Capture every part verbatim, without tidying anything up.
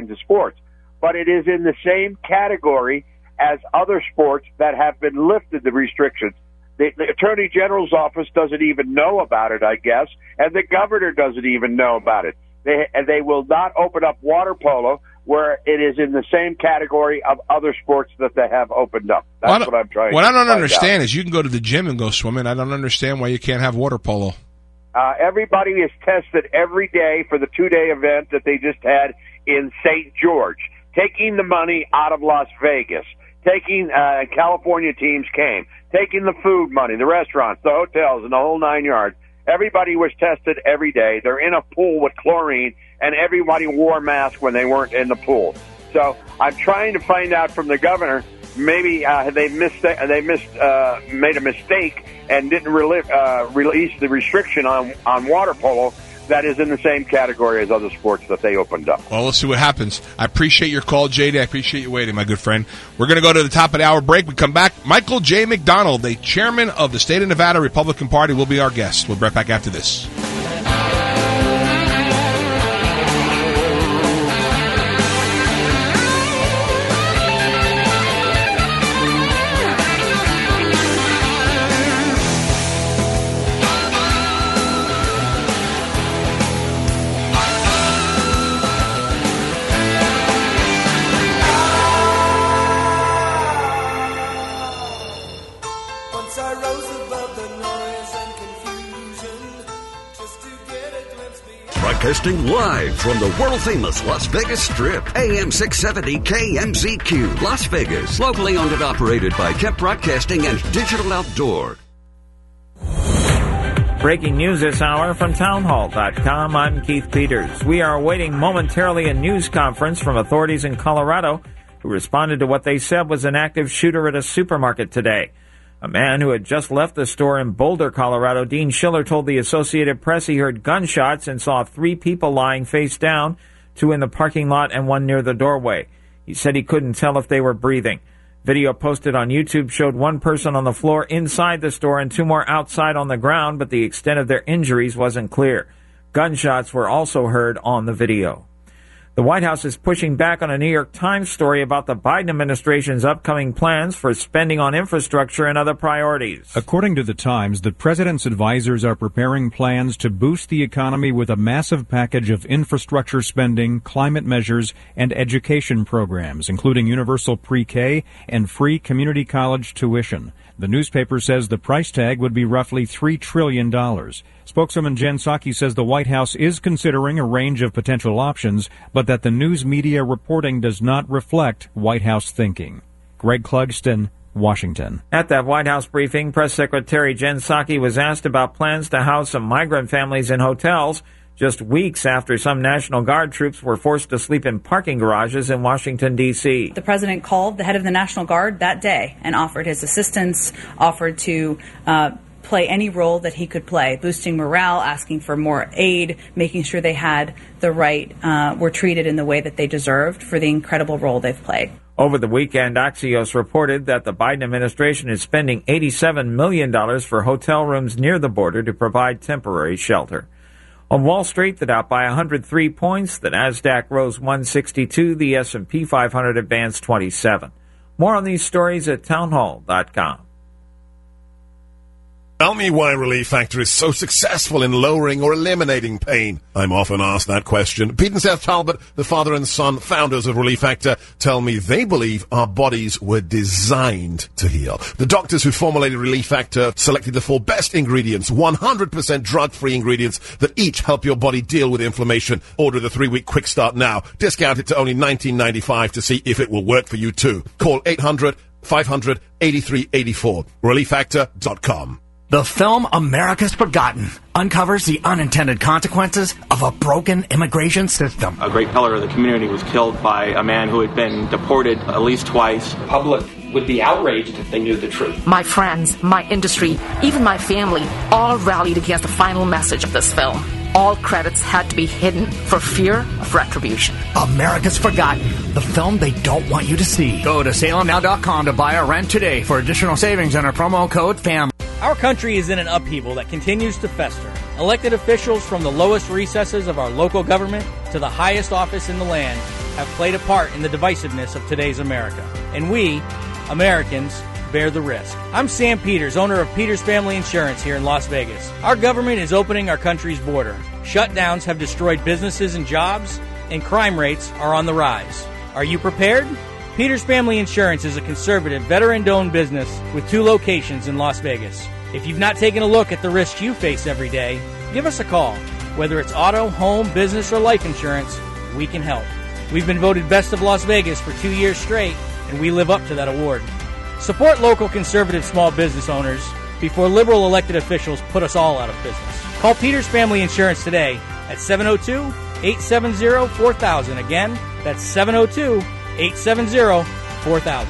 kinds of sports. But it is in the same category as other sports that have been lifted the restrictions. The, the Attorney General's office doesn't even know about it, I guess, and the governor doesn't even know about it. They, and they will not open up water polo where it is in the same category of other sports that they have opened up. That's well, what I'm trying what to What I don't find understand out. is you can go to the gym and go swimming. I don't understand why you can't have water polo. Uh, everybody is tested every day for the two-day event that they just had in Saint George, taking the money out of Las Vegas, taking uh, California teams came, taking the food money, the restaurants, the hotels, and the whole nine yards. Everybody was tested every day. They're in a pool with chlorine, and everybody wore masks when they weren't in the pool. So I'm trying to find out from the governor, maybe uh, they missed, they missed, uh, made a mistake and didn't reli- uh, release the restriction on, on water polo that is in the same category as other sports that they opened up. Well, let's see what happens. I appreciate your call, J D. I appreciate you waiting, my good friend. We're going to go to the top of the hour break. We come back. Michael J. McDonald, the chairman of the State of Nevada Republican Party, will be our guest. We'll be right back after this. Broadcasting live from the world-famous Las Vegas Strip. A M six seventy K M Z Q, Las Vegas. Locally owned and operated by Kemp Broadcasting and Digital Outdoor. Breaking news this hour from townhall dot com. I'm Keith Peters. We are awaiting momentarily a news conference from authorities in Colorado who responded to what they said was an active shooter at a supermarket today. A man who had just left the store in Boulder, Colorado, Dean Schiller, told the Associated Press he heard gunshots and saw three people lying face down, two in the parking lot and one near the doorway. He said he couldn't tell if they were breathing. Video posted on YouTube showed one person on the floor inside the store and two more outside on the ground, but the extent of their injuries wasn't clear. Gunshots were also heard on the video. The White House is pushing back on a New York Times story about the Biden administration's upcoming plans for spending on infrastructure and other priorities. According to the Times, the president's advisors are preparing plans to boost the economy with a massive package of infrastructure spending, climate measures, and education programs, including universal pre-K and free community college tuition. The newspaper says the price tag would be roughly three trillion dollars. Spokeswoman Jen Psaki says the White House is considering a range of potential options, but that the news media reporting does not reflect White House thinking. Greg Clugston, Washington. At that White House briefing, Press Secretary Jen Psaki was asked about plans to house some migrant families in hotels just weeks after some National Guard troops were forced to sleep in parking garages in Washington, D C The president called the head of the National Guard that day and offered his assistance, offered to uh, play any role that he could play, boosting morale, asking for more aid, making sure they had the right, uh, were treated in the way that they deserved for the incredible role they've played. Over the weekend, Axios reported that the Biden administration is spending eighty-seven million dollars for hotel rooms near the border to provide temporary shelter. On Wall Street, the Dow by one hundred three points, the Nasdaq rose one sixty-two, the S and P five hundred advanced twenty-seven. More on these stories at townhall dot com. Tell me why Relief Factor is so successful in lowering or eliminating pain. I'm often asked that question. Pete and Seth Talbot, the father and son founders of Relief Factor, tell me they believe our bodies were designed to heal. The doctors who formulated Relief Factor selected the four best ingredients, one hundred percent drug-free ingredients that each help your body deal with inflammation. Order the three-week quick start now. Discount it to only nineteen ninety-five to see if it will work for you too. Call eight hundred, five hundred, eighty-three eighty-four. relief factor dot com. The film America's Forgotten uncovers the unintended consequences of a broken immigration system. A great pillar of the community was killed by a man who had been deported at least twice. The public would be outraged if they knew the truth. My friends, my industry, even my family all rallied against the final message of this film. All credits had to be hidden for fear of retribution. America's Forgotten, the film they don't want you to see. Go to salem now dot com to buy or rent today for additional savings on our promo code FAMILY. Our country is in an upheaval that continues to fester. Elected officials from the lowest recesses of our local government to the highest office in the land have played a part in the divisiveness of today's America. And we, Americans, bear the risk. I'm Sam Peters, owner of Peters Family Insurance here in Las Vegas. Our government is opening our country's border. Shutdowns have destroyed businesses and jobs, and crime rates are on the rise. Are you prepared? Peters Family Insurance is a conservative, veteran-owned business with two locations in Las Vegas. If you've not taken a look at the risks you face every day, give us a call. Whether it's auto, home, business, or life insurance, we can help. We've been voted Best of Las Vegas for two years straight, and we live up to that award. Support local conservative small business owners before liberal elected officials put us all out of business. Call Peters Family Insurance today at seven oh two, eight seven oh, four thousand. Again, that's seven oh two, eight seven oh, four thousand.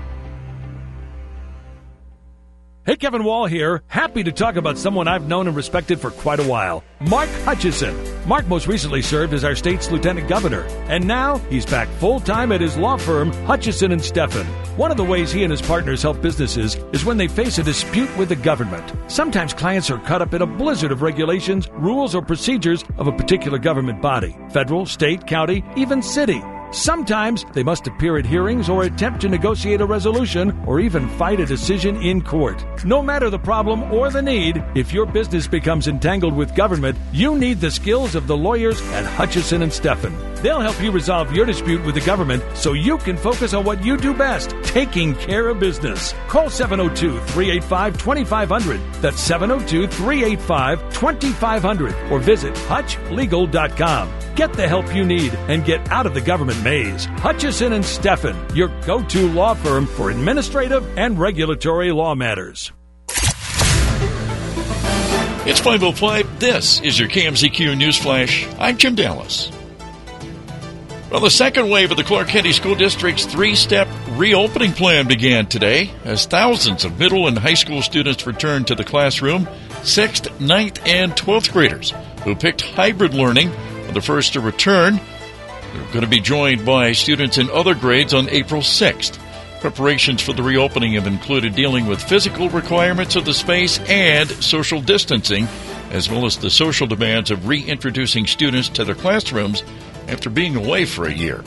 Hey, Kevin Wall here. Happy to talk about someone I've known and respected for quite a while. Mark Hutchison. Mark most recently served as our state's lieutenant governor, and now he's back full-time at his law firm, Hutchison and Steffen. One of the ways he and his partners help businesses is when they face a dispute with the government. Sometimes clients are caught up in a blizzard of regulations, rules, or procedures of a particular government body, federal, state, county, even city. Sometimes they must appear at hearings or attempt to negotiate a resolution or even fight a decision in court. No matter the problem or the need, if your business becomes entangled with government, you need the skills of the lawyers at Hutchison and Steffen. They'll help you resolve your dispute with the government so you can focus on what you do best, taking care of business. Call seven oh two, three eight five, two five zero zero. That's seven oh two, three eight five, two five zero zero. Or visit hutch legal dot com. Get the help you need and get out of the government maze. Hutchison and Steffen, your go-to law firm for administrative and regulatory law matters. It's five oh five. This is your K M Z Q News Flash. I'm Jim Dallas. Well, the second wave of the Clark County School District's three-step reopening plan began today as thousands of middle and high school students returned to the classroom. Sixth, ninth, and twelfth graders who picked hybrid learning are the first to return. They're going to be joined by students in other grades on April sixth. Preparations for the reopening have included dealing with physical requirements of the space and social distancing, as well as the social demands of reintroducing students to their classrooms after being away for a year.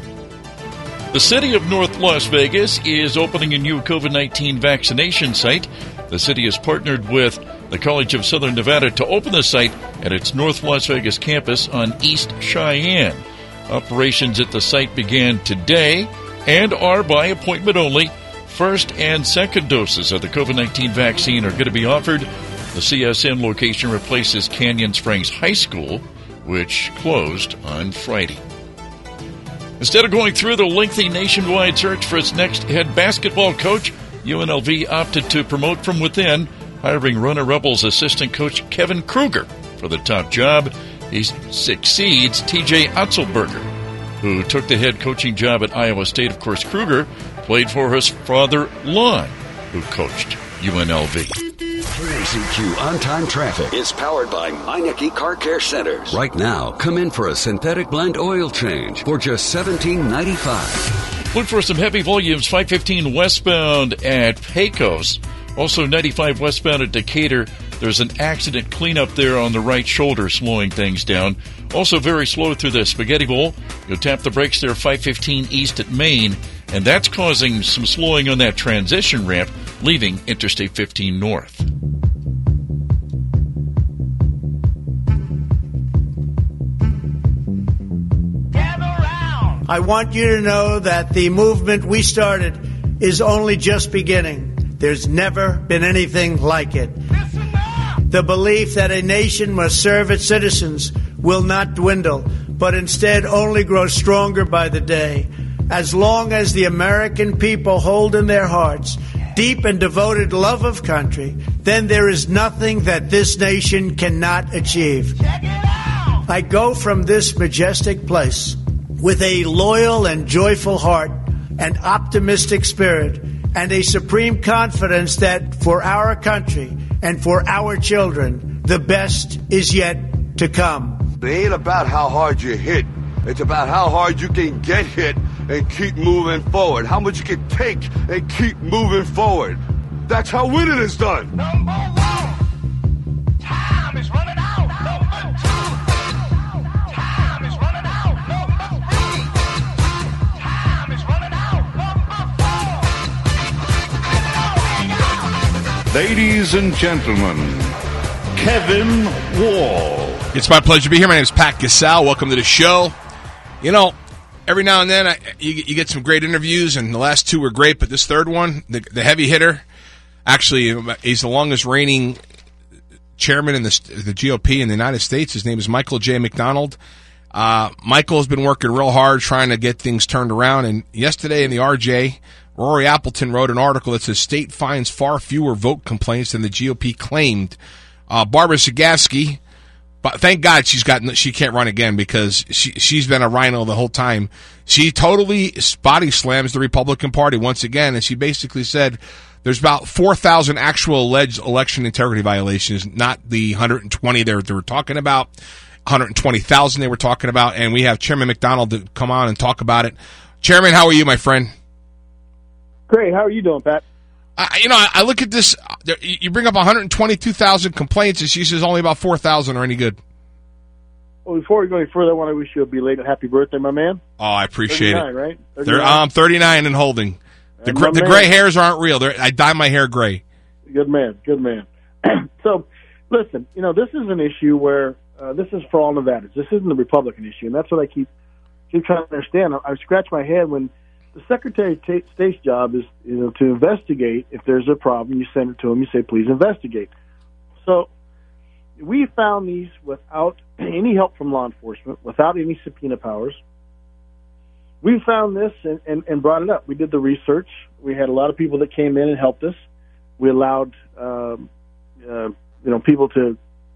The city of North Las Vegas is opening a new COVID nineteen vaccination site. The city has partnered with the College of Southern Nevada to open the site at its North Las Vegas campus on East Cheyenne. Operations at the site began today and are by appointment only. First and second doses of the COVID nineteen vaccine are going to be offered. The C S N location replaces Canyon Springs High School, which closed on Friday. Instead of going through the lengthy nationwide search for its next head basketball coach, U N L V opted to promote from within, hiring Runner Rebels assistant coach Kevin Kruger for the top job. He succeeds T J Otzelberger, who took the head coaching job at Iowa State. Of course, Kruger played for his father, Lon, who coached U N L V. K M Z Q On-Time Traffic is powered by Meineke Car Care Centers. Right now, come in for a synthetic blend oil change for just seventeen ninety-five. Look for some heavy volumes, five fifteen westbound at Pecos. Also, ninety-five westbound at Decatur. There's an accident cleanup there on the right shoulder, slowing things down. Also very slow through the Spaghetti Bowl. You'll tap the brakes there, five fifteen east at Maine, and that's causing some slowing on that transition ramp, leaving Interstate fifteen north. I want you to know that the movement we started is only just beginning. There's never been anything like it. The belief that a nation must serve its citizens will not dwindle, but instead only grow stronger by the day. As long as the American people hold in their hearts deep and devoted love of country, then there is nothing that this nation cannot achieve. I go from this majestic place with a loyal and joyful heart, an optimistic spirit, and a supreme confidence that for our country and for our children, the best is yet to come. It ain't about how hard you hit. It's about how hard you can get hit and keep moving forward. How much you can take and keep moving forward. That's how winning is done. Number one, time is running out. Number two, time is running out. Number three, Ladies and gentlemen, Kevin Wall. It's my pleasure to be here. My name is Pat Gasal. Welcome to the show. You know, every now and then I, you, you get some great interviews, and the last two were great, but this third one, the, the heavy hitter, actually, he's the longest reigning chairman in the, the G O P in the United States. His name is Michael J. McDonald. Uh, Michael has been working real hard trying to get things turned around, and yesterday in the R J, Rory Appleton wrote an article that says state finds far fewer vote complaints than the G O P claimed. Uh, Barbara Sagaski, but thank God she's got she can't run again because she she's been a rhino the whole time. She totally body slams the Republican Party once again, and she basically said there's about four thousand actual alleged election integrity violations, not the one hundred twenty they were, they were talking about, one hundred twenty thousand they were talking about, and we have Chairman McDonald to come on and talk about it. Chairman, how are you, my friend? Great. How are you doing, Pat? I, you know, I, I look at this. You bring up one hundred twenty-two thousand complaints, and she says only about four thousand are any good. Well, before we go any further, I want to wish you a belated happy birthday, my man. Oh, I appreciate it. Right? They're, I'm thirty-nine and holding. The, and gr- the man, gray hairs aren't real. They're, I dye my hair gray. Good man. Good man. So, listen, you know, this is an issue where uh, this is for all Nevadans. This isn't a Republican issue, and that's what I keep keep trying to understand. I, I scratch my head when the Secretary of State's job is, you know, to investigate. If there's a problem, you send it to him. You say, please investigate. So we found these without any help from law enforcement, without any subpoena powers. We found this and, and, and brought it up. We did the research. We had a lot of people that came in and helped us. We allowed, um, uh, you know, people to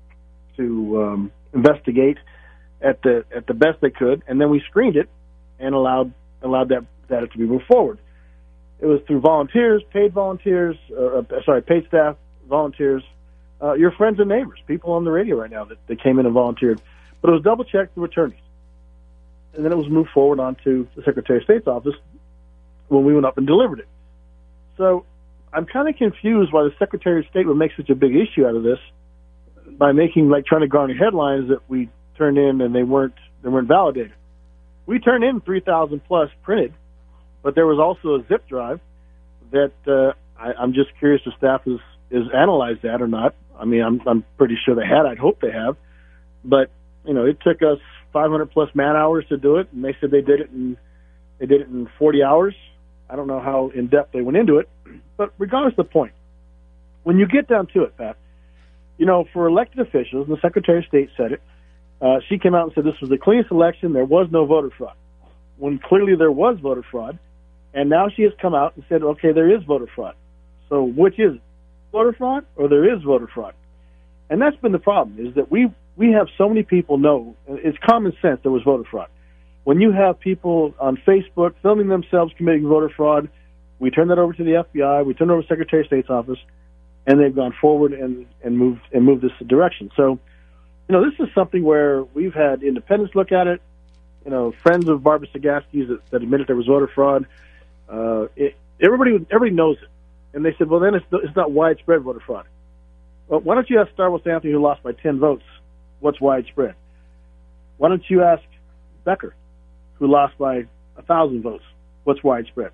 to um, investigate at the at the best they could, and then we screened it and allowed allowed that that to be moved forward. It was through volunteers, paid volunteers, uh, sorry, paid staff, volunteers, uh, your friends and neighbors, people on the radio right now that, that came in and volunteered. But it was double checked through attorneys. And then it was moved forward onto the Secretary of State's office when we went up and delivered it. So I'm kind of confused why the Secretary of State would make such a big issue out of this by making, like, trying to garner headlines that we turned in and they weren't they weren't validated. We turned in three thousand plus printed, but there was also a zip drive that uh, I, I'm just curious if staff has, has analyzed that or not. I mean, I'm, I'm pretty sure they had. I'd hope they have. But, you know, it took us five hundred plus man hours to do it, and they said they did it in they did it in forty hours. I don't know how in depth they went into it, but regardless of the point, when you get down to it, Pat, you know, for elected officials, and the Secretary of State said it. Uh, she came out and said this was the cleanest election. There was no voter fraud. When clearly there was voter fraud, and now she has come out and said, okay, there is voter fraud. So which is it, voter fraud or there is voter fraud? And that's been the problem, is that we we have so many people know, it's common sense there was voter fraud. When you have people on Facebook filming themselves committing voter fraud, we turn that over to the F B I, we turn it over to the Secretary of State's office, and they've gone forward and, and moved and moved this direction. So, you know, this is something where we've had independents look at it, you know, friends of Barbara Sagaski's that, that admitted there was voter fraud. Uh, it, everybody everybody knows it. And they said, well, then it's, it's not widespread voter fraud. Well, why don't you ask Star Wars Anthony, who lost by ten votes, what's widespread? Why don't you ask Becker, who lost by one thousand votes, what's widespread?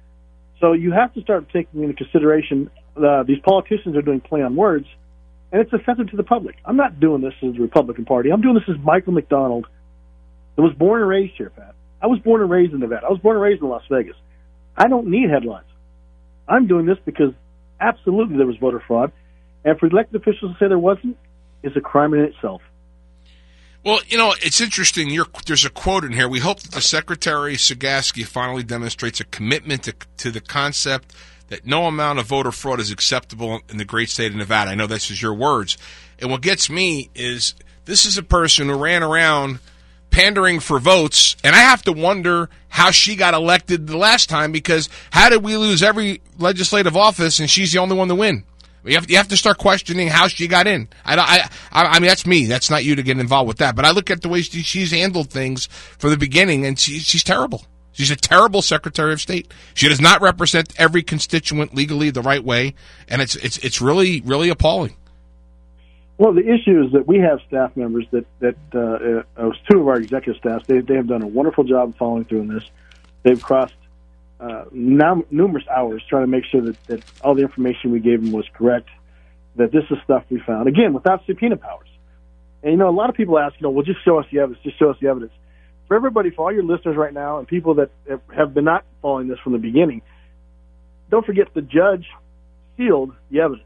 So you have to start taking into consideration uh, these politicians are doing play on words, and it's offensive to the public. I'm not doing this as the Republican Party. I'm doing this as Michael McDonald, that was born and raised here, Pat. I was born and raised in Nevada. I was born and raised in Las Vegas. I don't need headlines. I'm doing this because absolutely there was voter fraud, and for elected officials to say there wasn't is a crime in itself. Well, you know, it's interesting. You're, there's a quote in here. We hope that the Secretary Sagaski finally demonstrates a commitment to, to the concept that no amount of voter fraud is acceptable in the great state of Nevada. I know this is your words. And what gets me is this is a person who ran around pandering for votes, and I have to wonder how she got elected the last time, because how did we lose every legislative office and she's the only one to win? You have, you have to start questioning how she got in. I, I, I mean, that's me. That's not you to get involved with that. But I look at the way she, she's handled things from the beginning, and she, she's terrible. She's a terrible Secretary of State. She does not represent every constituent legally the right way, and it's it's it's really, really appalling. Well, the issue is that we have staff members that, that uh, uh, two of our executive staff, they, they have done a wonderful job of following through on this. They've crossed uh, num- numerous hours trying to make sure that, that all the information we gave him was correct, that this is stuff we found, again, without subpoena powers. And, you know, a lot of people ask, you know, well, just show us the evidence, just show us the evidence. For everybody, for all your listeners right now and people that have been not following this from the beginning, don't forget the judge sealed the evidence.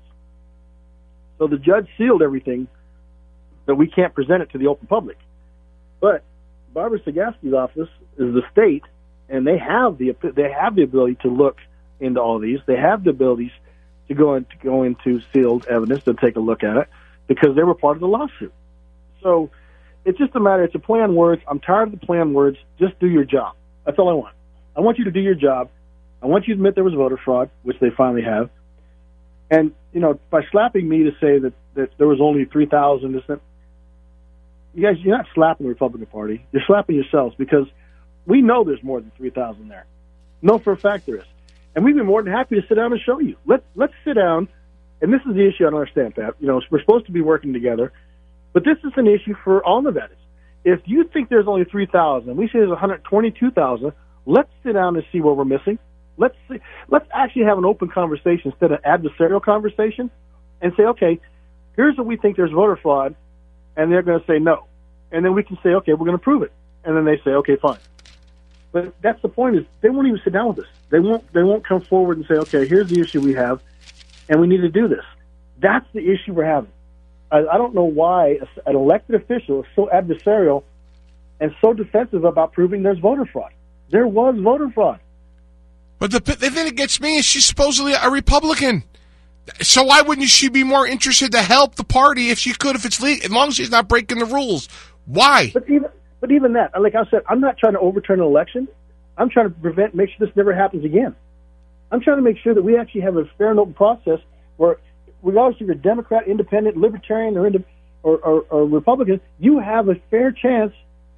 So the judge sealed everything that we can't present it to the open public. But Barbara Sagaski's office is the state, and they have the they have the ability to look into all these. They have the abilities to go into go into sealed evidence to take a look at it because they were part of the lawsuit. So it's just a matter. It's a play on words. I'm tired of the play on words. Just do your job. That's all I want. I want you to do your job. I want you to admit there was voter fraud, which they finally have. And you know, by slapping me to say that, that there was only three thousand, isn't you guys, you're not slapping the Republican Party. You're slapping yourselves because we know there's more than three thousand there. No, for a fact there is. And we'd be more than happy to sit down and show you. Let, let's sit down, and this is the issue I don't understand, Pat. You know, we're supposed to be working together, but this is an issue for all Nevadans. If you think there's only three thousand, we say there's one hundred twenty-two thousand, let's sit down and see what we're missing. Let's see, let's actually have an open conversation instead of adversarial conversation and say, okay, here's what we think there's voter fraud, and they're going to say no. And then we can say, okay, we're going to prove it. And then they say, okay, fine. But that's the point is they won't even sit down with us. They won't, they won't come forward and say, okay, here's the issue we have, and we need to do this. That's the issue we're having. I, I don't know why an elected official is so adversarial and so defensive about proving there's voter fraud. There was voter fraud. But the, the thing that gets me is she's supposedly a Republican. So why wouldn't she be more interested to help the party if she could, if it's legal, as long as she's not breaking the rules? Why? But even but even that, like I said, I'm not trying to overturn an election. I'm trying to prevent, make sure this never happens again. I'm trying to make sure that we actually have a fair and open process where, regardless if you're Democrat, Independent, Libertarian, or, or, or, or Republican, you have a fair chance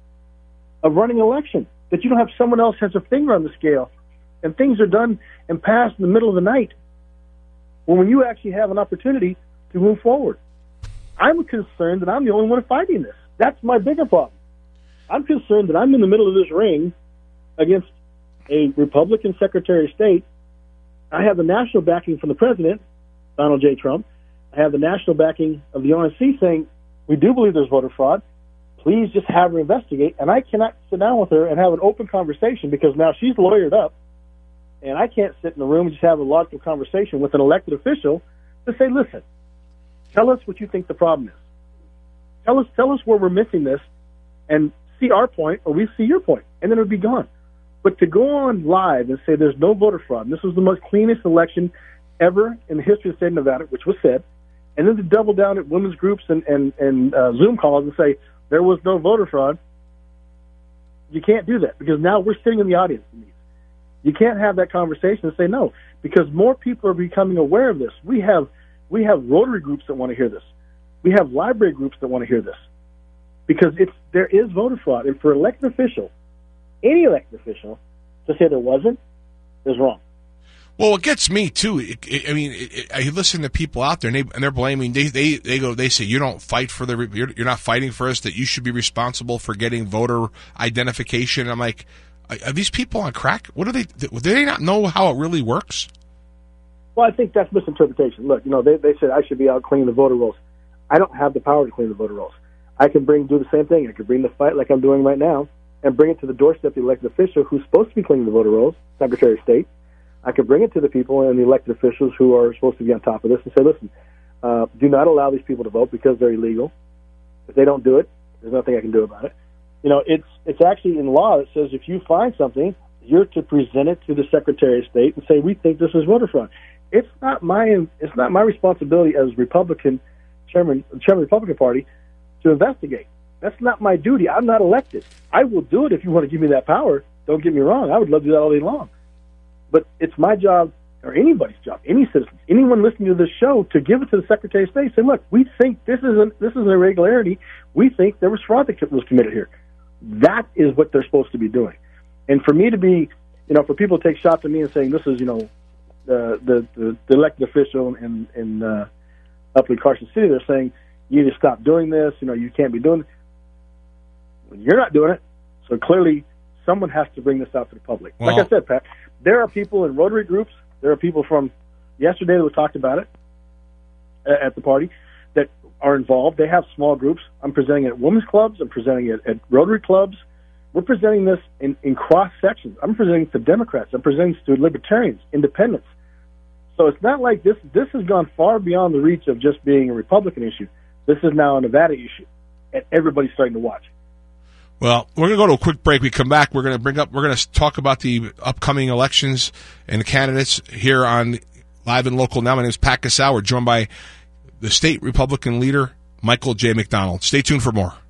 of running an election. That you don't have someone else has a finger on the scale, and things are done and passed in the middle of the night. Well, when you actually have an opportunity to move forward. I'm concerned that I'm the only one fighting this. That's my bigger problem. I'm concerned that I'm in the middle of this ring against a Republican Secretary of State. I have the national backing from the president, Donald J. Trump. I have the national backing of the O N C saying, we do believe there's voter fraud. Please just have her investigate. And I cannot sit down with her and have an open conversation because now she's lawyered up. And I can't sit in the room and just have a logical conversation with an elected official to say, listen, tell us what you think the problem is. Tell us, tell us where we're missing this and see our point or we see your point, and then it would be gone. But to go on live and say there's no voter fraud, and this was the most cleanest election ever in the history of the state of Nevada, which was said, and then to double down at women's groups and, and, and uh, Zoom calls and say there was no voter fraud, you can't do that because now we're sitting in the audience. You can't have that conversation and say no, because more people are becoming aware of this. We have we have Rotary groups that want to hear this. We have library groups that want to hear this, because it's there is voter fraud, and for elected official, any elected official, to say there wasn't is wrong. Well, it gets me too. It, it, I mean, it, it, I listen to people out there, and, they, and they're blaming. They, they they go. They say you don't fight for the. You're, you're not fighting for us. That you should be responsible for getting voter identification. I'm like, are these people on crack? What do they? Do they not know how it really works? Well, I think that's misinterpretation. Look, you know, they they said I should be out cleaning the voter rolls. I don't have the power to clean the voter rolls. I can bring do the same thing. I could bring the fight like I'm doing right now, and bring it to the doorstep of the elected official who's supposed to be cleaning the voter rolls, Secretary of State. I could bring it to the people and the elected officials who are supposed to be on top of this and say, listen, uh, do not allow these people to vote because they're illegal. If they don't do it, there's nothing I can do about it. You know, it's it's actually in law that says if you find something, you're to present it to the Secretary of State and say, we think this is voter fraud. It's not my it's not my responsibility as Republican chairman, chairman of the Republican Party to investigate. That's not my duty. I'm not elected. I will do it if you want to give me that power. Don't get me wrong. I would love to do that all day long. But it's my job, or anybody's job, any citizen, anyone listening to this show, to give it to the Secretary of State. Say, look, we think this is an, this is an irregularity. We think there was fraud that was committed here. That is what they're supposed to be doing. And for me to be, you know, for people to take shots at me and saying this is, you know, the the, the, the elected official in in uh, up in Carson City, they're saying you need to stop doing this. You know, you can't be doing it. Well, you're not doing it, so clearly someone has to bring this out to the public. Well, like I said, Pat. there are people in Rotary groups, there are people from yesterday that we talked about it at the party that are involved. They have small groups. I'm presenting it at women's clubs. I'm presenting it at Rotary clubs. We're presenting this in, in cross sections. I'm presenting it to Democrats. I'm presenting it to Libertarians, Independents. So it's not like this. This has gone far beyond the reach of just being a Republican issue. This is now a Nevada issue, and everybody's starting to watch. Well, we're going to go to a quick break. We come back. We're going to bring up. We're going to talk about the upcoming elections and the candidates here on Live and Local Now. My name is Pat Casal. We're joined by the state Republican leader, Michael J. McDonald. Stay tuned for more.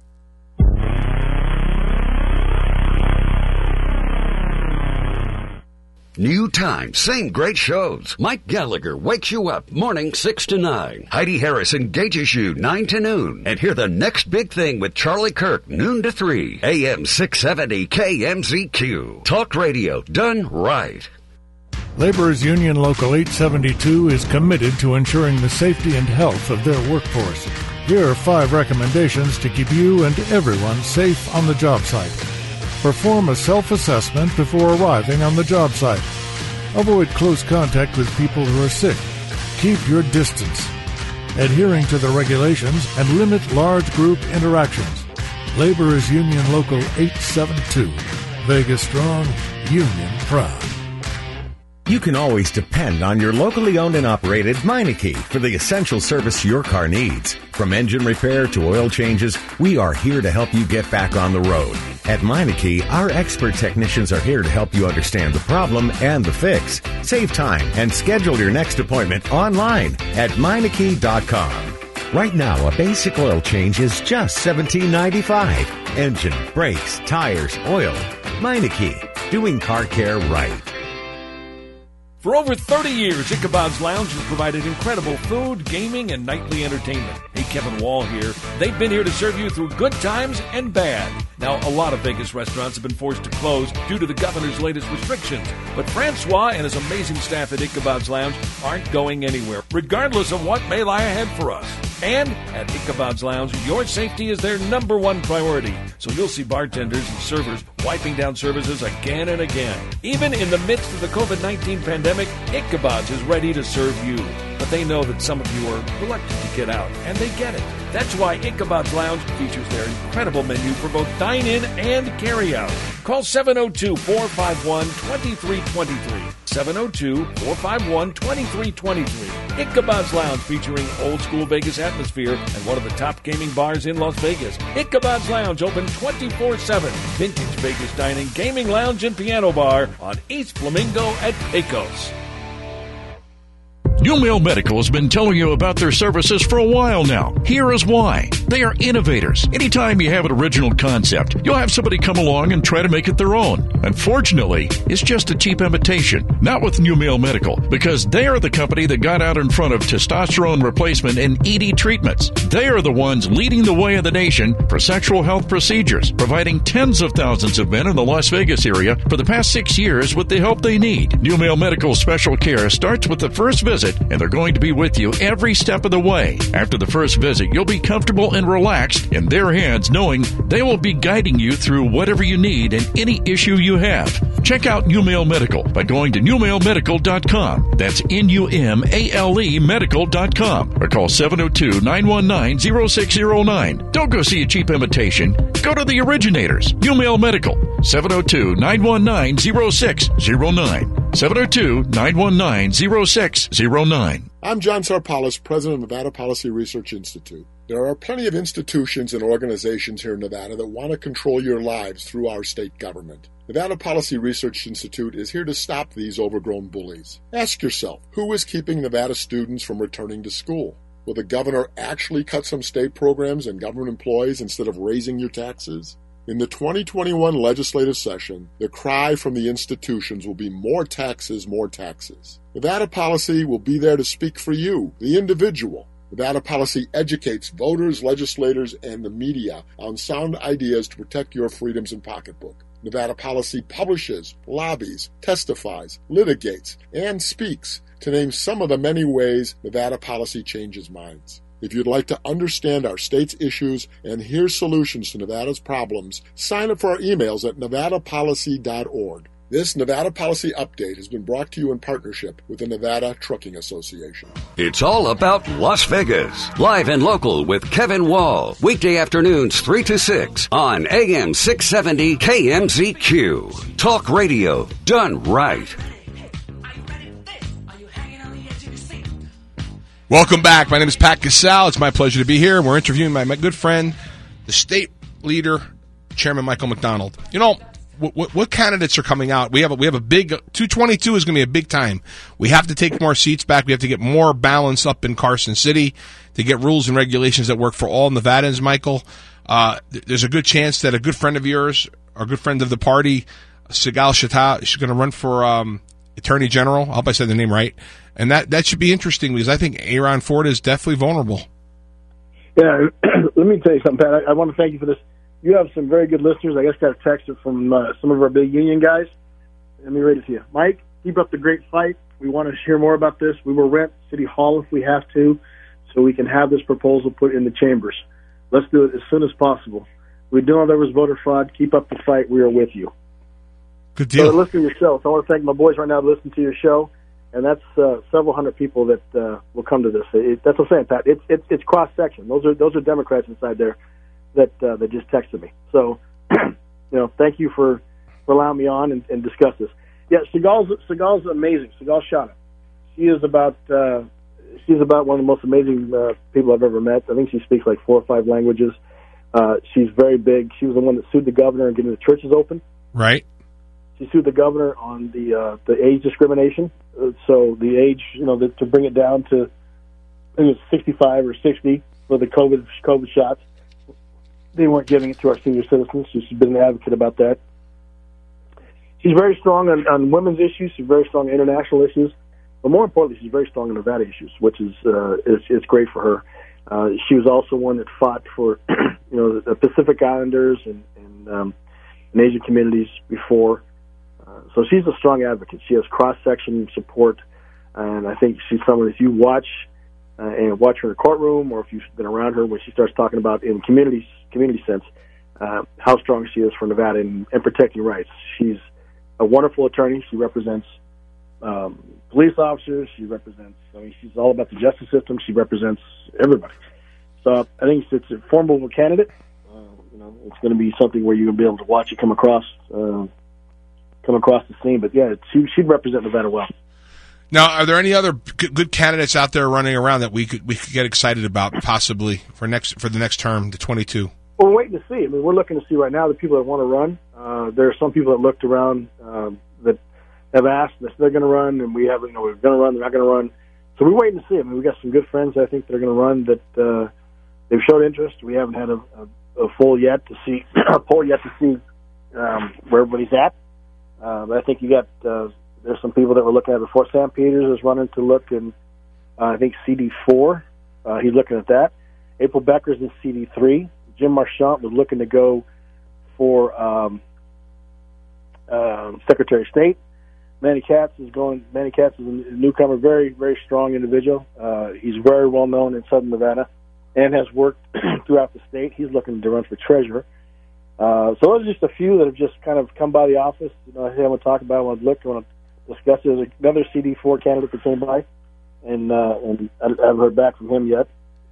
New time, same great shows. Mike Gallagher wakes you up morning six to nine. Heidi Harris engages you nine to noon. And hear the next big thing with Charlie Kirk noon to three. A M six seventy K M Z Q. Talk radio done right. Laborers Union Local eight seventy-two is committed to ensuring the safety and health of their workforce. Here are five recommendations to keep you and everyone safe on the job site. Perform a self-assessment before arriving on the job site. Avoid close contact with people who are sick. Keep your distance. Adhering to the regulations and limit large group interactions. Laborers Union Local eight seventy-two. Vegas strong, union proud. You can always depend on your locally owned and operated Meineke for the essential service your car needs. From engine repair to oil changes, we are here to help you get back on the road. At Meineke, our expert technicians are here to help you understand the problem and the fix. Save time and schedule your next appointment online at Meineke dot com. Right now, a basic oil change is just seventeen ninety-five. Engine, brakes, tires, oil. Meineke, doing car care right. For over thirty years, Ichabod's Lounge has provided incredible food, gaming, and nightly entertainment. Hey, Kevin Wall here. They've been here to serve you through good times and bad. Now, a lot of Vegas restaurants have been forced to close due to the governor's latest restrictions. But Francois and his amazing staff at Ichabod's Lounge aren't going anywhere, regardless of what may lie ahead for us. And at Ichabod's Lounge, your safety is their number one priority. So you'll see bartenders and servers wiping down services again and again. Even in the midst of the covid nineteen pandemic, Ichabod's is ready to serve you. But they know that some of you are reluctant to get out, and they get it. That's why Ichabod's Lounge features their incredible menu for both dine-in and carry-out. Call seven oh two, four five one, two three two three. seven oh two, four five one, two three two three. Ichabod's Lounge, featuring old-school Vegas atmosphere and one of the top gaming bars in Las Vegas. Ichabod's Lounge, open twenty-four seven. Vintage Vegas dining, gaming lounge, and piano bar on East Flamingo at Pecos. New Mail Medical has been telling you about their services for a while now. Here is why. They are innovators. Anytime you have an original concept, you'll have somebody come along and try to make it their own. Unfortunately, it's just a cheap imitation. Not with New Mail Medical, because they are the company that got out in front of testosterone replacement and E D treatments. They are the ones leading the way in the nation for sexual health procedures, providing tens of thousands of men in the Las Vegas area for the past six years with the help they need. New Mail Medical special care starts with the first visit, and they're going to be with you every step of the way. After the first visit, you'll be comfortable and relaxed in their hands, knowing they will be guiding you through whatever you need and any issue you have. Check out New Mail Medical by going to new mail medical dot com. That's N U M A L E medical dot com. Or call seven oh two, nine one nine, oh six oh nine. Don't go see a cheap imitation. Go to the originators. New Mail Medical. seven oh two, nine one nine, oh six oh nine. seven oh two, nine one nine, oh six oh nine. I'm John Sarpalis, president of Nevada Policy Research Institute. There are plenty of institutions and organizations here in Nevada that want to control your lives through our state government. Nevada Policy Research Institute is here to stop these overgrown bullies. Ask yourself, who is keeping Nevada students from returning to school? Will the governor actually cut some state programs and government employees instead of raising your taxes? In the twenty twenty-one legislative session, the cry from the institutions will be more taxes, more taxes. Nevada Policy will be there to speak for you, the individual. Nevada Policy educates voters, legislators, and the media on sound ideas to protect your freedoms and pocketbook. Nevada Policy publishes, lobbies, testifies, litigates, and speaks, to name some of the many ways Nevada Policy changes minds. If you'd like to understand our state's issues and hear solutions to Nevada's problems, sign up for our emails at nevada policy dot org. This Nevada Policy Update has been brought to you in partnership with the Nevada Trucking Association. It's all about Las Vegas. Live and local with Kevin Wall. Weekday afternoons three to six on A M six seventy K M Z Q. Talk radio done right. Welcome back. My name is Pat Casale. It's my pleasure to be here. We're interviewing my, my good friend, the state leader, Chairman Michael McDonald. You know, What, what, what candidates are coming out? We have a, we have a big two twenty-two is going to be a big time. We have to take more seats back. We have to get more balance up in Carson City to get rules and regulations that work for all Nevadans. Michael, uh, th- there's a good chance that a good friend of yours, or a good friend of the party, Sigal Chattah, is going to run for um, Attorney General. I hope I said the name right. And that that should be interesting because I think Aaron Ford is definitely vulnerable. Yeah, let me tell you something, Pat. I, I want to thank you for this. You have some very good listeners. I just got a text from uh, some of our big union guys. Let me read it to you. Mike, keep up the great fight. We want to hear more about this. We will rent City Hall if we have to so we can have this proposal put in the chambers. Let's do it as soon as possible. We do know there was voter fraud. Keep up the fight. We are with you. Good deal. So listen to your show. So I want to thank my boys right now to listen to your show. And that's uh, several hundred people that uh, will come to this. It, that's what I'm saying, Pat. It's it's, it's cross-section. Those are those are Democrats inside there that uh, that just texted me. So, you know, thank you for, for allowing me on and, and discuss this. Yeah, Sigal's Sigal's amazing. Sigal Chattah. She is about uh, she's about one of the most amazing uh, people I've ever met. I think she speaks like four or five languages. Uh, she's very big. She was the one that sued the governor and getting the churches open. Right. She sued the governor on the uh, the age discrimination. Uh, so the age, you know, the, to bring it down to I think it was sixty-five or sixty for the COVID COVID shots. They weren't giving it to our senior citizens. She's been an advocate about that. She's very strong on, on women's issues. She's very strong on international issues. But more importantly, she's very strong on Nevada issues, which is uh, is, is great for her. Uh, she was also one that fought for you know the Pacific Islanders and, and, um, and Asian communities before. Uh, so she's a strong advocate. She has cross-section support, and I think she's someone, if you watch uh, and watch her in a courtroom, or if you've been around her when she starts talking about in communities, community sense, uh, how strong she is for Nevada and, and protecting rights. She's a wonderful attorney. She represents um, police officers. She represents, I mean, she's all about the justice system. She represents everybody. So I think it's, it's a formidable candidate. Uh, you know, it's going to be something where you're going to be able to watch it come across, uh, come across the scene. But yeah, she, she'd represent Nevada well. Now, are there any other good, good candidates out there running around that we could we could get excited about possibly for next for the next term, the twenty-two? Well, we're waiting to see. I mean, we're looking to see right now the people that want to run. Uh, there are some people that looked around um, that have asked if they're going to run, and we have, you know, we're going to run, they're not going to run. So we're waiting to see. I mean, we've got some good friends, I think, that are going to run that uh, they've showed interest. We haven't had a, a, a full yet to see, a poll yet to see um, where everybody's at. Uh, but I think you got, uh, there's some people that were looking at it before. Sam Peters is running to look in, uh, I think, C D four. Uh, he's looking at that. April Becker's in C D three. Jim Marchant was looking to go for um, uh, Secretary of State. Manny Katz is going. Manny Katz is a newcomer, very, very strong individual. Uh, he's very well known in Southern Nevada and has worked throughout the state. He's looking to run for treasurer. Uh, so those are just a few that have just kind of come by the office. You know, I want to talk about, I want to look, I want to discuss. There's another C D four candidate that came by, and uh, and I haven't heard back from him yet.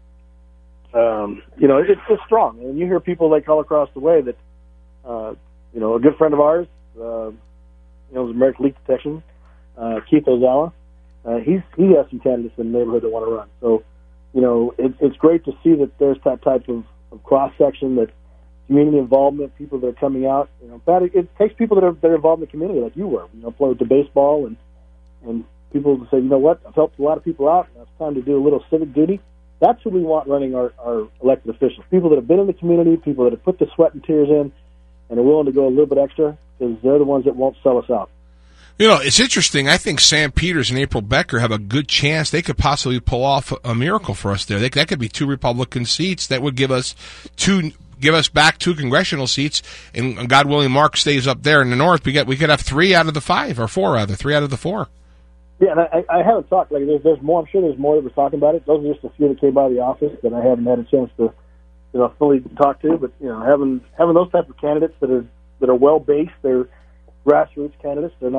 Um, you know, it, it's strong. And you hear people like all across the way that, uh, you know, a good friend of ours, uh, you know, American Leak Detection, uh, Keith Ozawa, uh, he's, he has some candidates in the neighborhood that want to run. So, you know, it, it's great to see that there's that type of, of cross-section, that community involvement, people that are coming out. You know, but it, it takes people that are, that are involved in the community like you were, you know, playing with the baseball, and, and people to say, you know what, I've helped a lot of people out, and it's time to do a little civic duty. That's who we want running our, our elected officials, people that have been in the community, people that have put the sweat and tears in and are willing to go a little bit extra, because they're the ones that won't sell us out. You know, it's interesting. I think Sam Peters and April Becker have a good chance. They could possibly pull off a miracle for us there. They, that could be two Republican seats that would give us two, give us back two congressional seats, and God willing, Mark stays up there in the north. We get we could have three out of the five, or four rather, three out of the four. Yeah, and I, I haven't talked. Like, there's, there's more. I'm sure there's more that we're talking about it. Those are just a few that came by the office that I haven't had a chance to, you know, fully talk to. But you know, having having those type of candidates that are that are well based, they're grassroots candidates. They're not